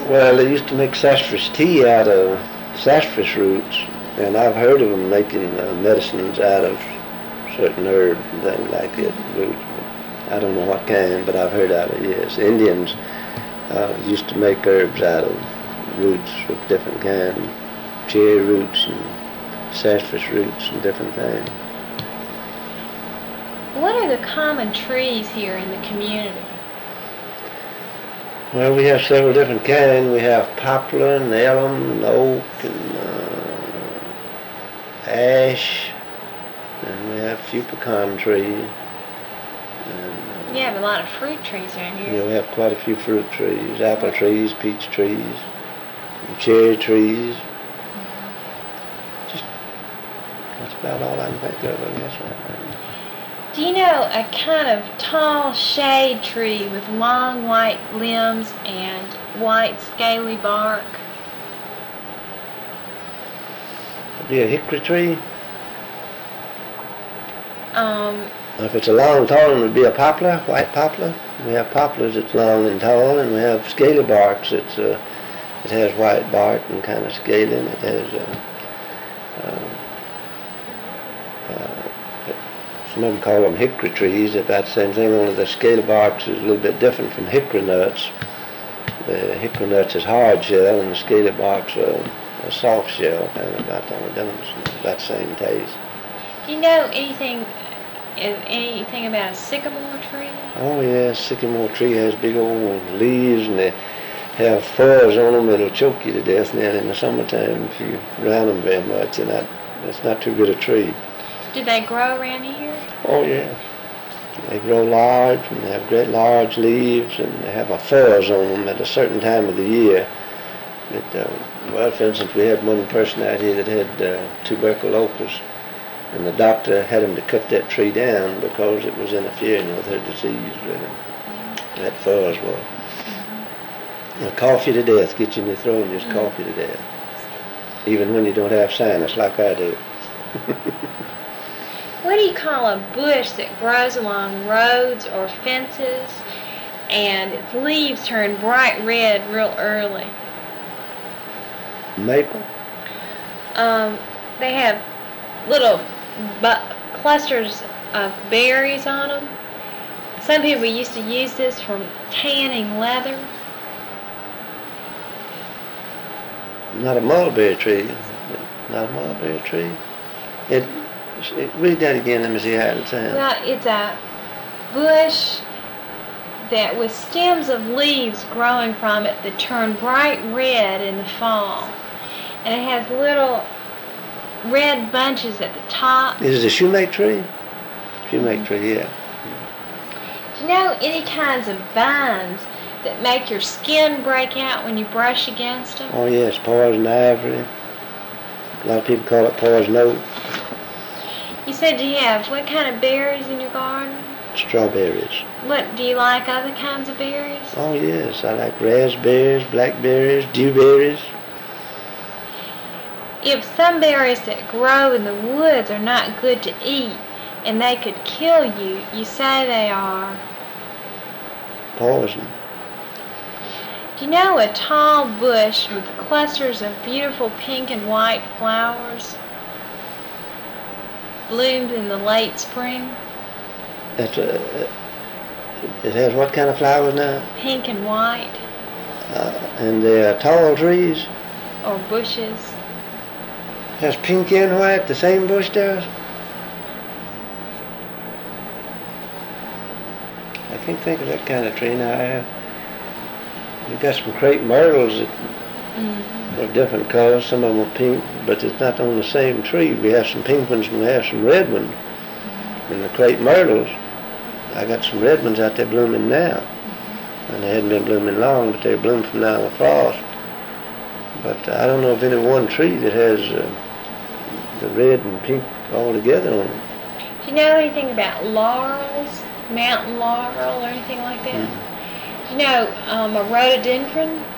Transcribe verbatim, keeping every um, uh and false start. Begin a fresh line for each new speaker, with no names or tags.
Well, they used to make sassafras tea out of sassafras roots, and I've heard of them making uh, medicines out of certain herbs and things like it, roots. I don't know what kind, but I've heard of it, yes. Indians uh, used to make herbs out of roots of different kinds, cherry roots and sassafras roots and different things.
What are the common trees here in the community?
Well, we have several different kinds. We have poplar and elm and oak and uh, ash, and we have a few pecan trees. And, uh,
you have a lot of fruit trees around here.
Yeah, we have quite a few fruit trees, apple trees, peach trees, and cherry trees. Mm-hmm. Just, that's about all I can think of, I guess, right now.
Do you know a kind of tall shade tree with long white limbs and white scaly bark?
Would be a hickory tree?
Um,
if it's a long, tall one, it would be a poplar, white poplar. We have poplars that's long and tall, and we have scaly barks that's uh, it has white bark and kind of scaly, and it has uh, uh, uh, some of them call them hickory trees. It's about the same thing, only the scaly barks is a little bit different from hickory nuts. The hickory nuts is hard shell, and the scaly barks are a soft shell, kind of about the only difference, about the same taste.
Do you know anything anything about a sycamore tree?
Oh yes, sycamore tree has big old leaves, and they have fuzz on them that'll choke you to death. Now in the summertime, if you round them very much, and that that's not too good a tree.
Do they grow around here?
Oh yes, they grow large, and they have great large leaves, and they have a fuzz on them at a certain time of the year. That, uh, well, for instance, we had one person out here that had uh, tuberculosis, and the doctor had him to cut that tree down because it was interfering with her disease. Really. That fuzz was. Mm-hmm. It'll cough you to death, get you in your throat and just mm-hmm. cough you to death. Even when you don't have sinus like I do.
What do you call a bush that grows along roads or fences and its leaves turn bright red real early?
Maple?
Um, they have little bu- clusters of berries on them. Some people used to use this for tanning leather.
Not a mulberry tree. Not a mulberry tree. It, it read that again. Let me see how it sounds.
Well, it's a bush that with stems of leaves growing from it that turn bright red in the fall, and it has little red bunches at the top.
Is it a shoemake tree? Shoemake mm-hmm. tree, yeah.
Do you know any kinds of vines that make your skin break out when you brush against them?
Oh yes, poison ivory. A lot of people call it poison oak.
You said you have what kind of berries in your garden?
Strawberries.
What, do you like other kinds of berries?
Oh yes, I like raspberries, blackberries, dewberries.
If some berries that grow in the woods are not good to eat and they could kill you, you say they are
poison.
Do you know a tall bush with clusters of beautiful pink and white flowers bloomed in the late spring?
That's a, it has what kind of flowers now?
Pink and white.
Uh, and they are tall trees?
Or bushes.
Has pink and white, the same bush does? I can't think of that kind of tree now. I have, we've got some crepe myrtles that mm-hmm. are different colors. Some of them are pink, but it's not on the same tree. We have some pink ones and we have some red ones. Mm-hmm. And the crepe myrtles, I got some red ones out there blooming now. Mm-hmm. And they hadn't been blooming long, but they bloom from now on frost. But I don't know of any one tree that has uh, the red and pink all together on it.
Do you know anything about laurels, mountain laurel or anything like that? Mm-hmm. Do you know um, a rhododendron?